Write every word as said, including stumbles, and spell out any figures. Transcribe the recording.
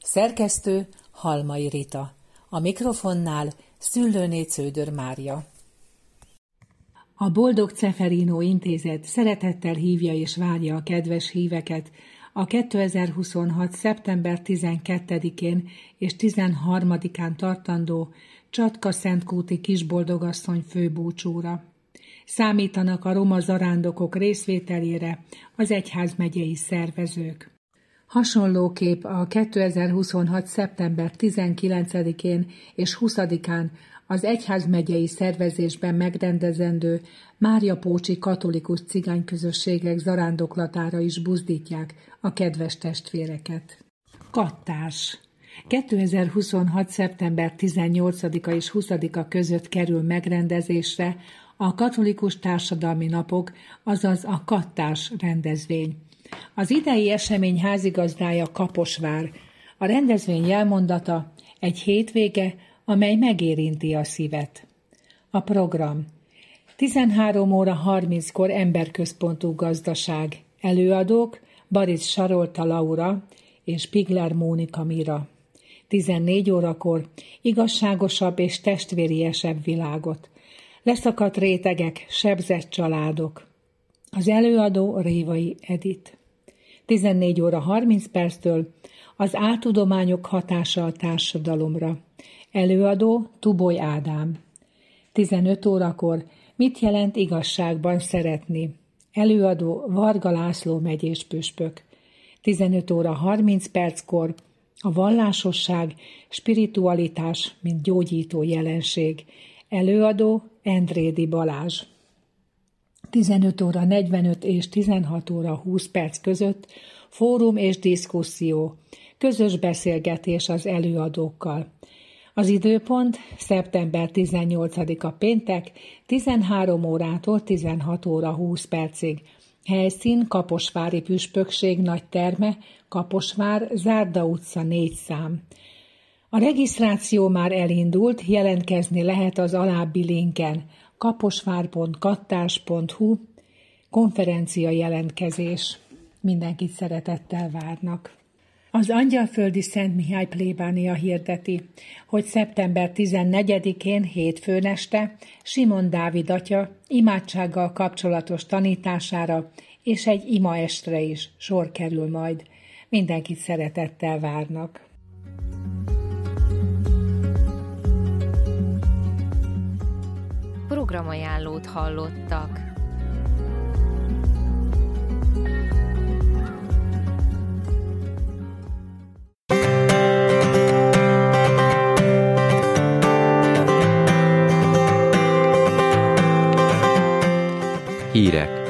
Szerkesztő Halmai Rita. A mikrofonnál Szüllőné Cződör Mária. A Boldog Ceferino Intézet szeretettel hívja és várja a kedves híveket a kétezer-huszonhat. szeptember tizenkettedikén és tizenharmadikán tartandó Csatka-Szentkúti Kisboldogasszony főbúcsúra. Számítanak a roma zarándokok részvételére az egyházmegyei szervezők. Hasonlóképp a kétezer-huszonhat. szeptember tizenkilencedikén és huszadikán az egyházmegyei szervezésben megrendezendő Máriapócsi katolikus cigányközösségek zarándoklatára is buzdítják a kedves testvéreket. Kattás. kétezer-huszonhat. szeptember tizennyolcadika és huszadika között kerül megrendezésre a Katolikus Társadalmi Napok, azaz a Kattás rendezvény. Az idei esemény házigazdája Kaposvár. A rendezvény jelmondata egy hétvége, amely megérinti a szívet. A program: tizenhárom óra harminckor emberközpontú gazdaság. Előadók Barics Sarolta Laura és Pigler Mónika Mira. tizennégy órakor igazságosabb és testvériesebb világot. Leszakadt rétegek, sebzett családok. Az előadó Révai Edit. tizennégy óra harminc perctől az áltudományok hatása a társadalomra. Előadó Tuboly Ádám. tizenöt órakor mit jelent igazságban szeretni? Előadó Varga László megyés püspök. tizenöt óra harminc perckor a vallásosság, spiritualitás, mint gyógyító jelenség. Előadó Endrédi Balázs. tizenöt óra negyvenöt és tizenhat óra húsz perc között fórum és diszkuszió, közös beszélgetés az előadókkal. Az időpont szeptember tizennyolcadika péntek, tizenhárom órától tizenhat óra húsz percig. Helyszín Kaposvári Püspökség nagy terme, Kaposvár, Zárda utca négy szám. A regisztráció már elindult, jelentkezni lehet az alábbi linken: kaposvár pont kattás pont hu konferencia jelentkezés. Mindenkit szeretettel várnak. Az Angyalföldi Szent Mihály plébánia hirdeti, hogy szeptember tizennegyedikén hétfőn este Simon Dávid atya imádsággal kapcsolatos tanítására és egy imaestre is sor kerül majd. Mindenkit szeretettel várnak. Programajánlót hallottak. Hírek.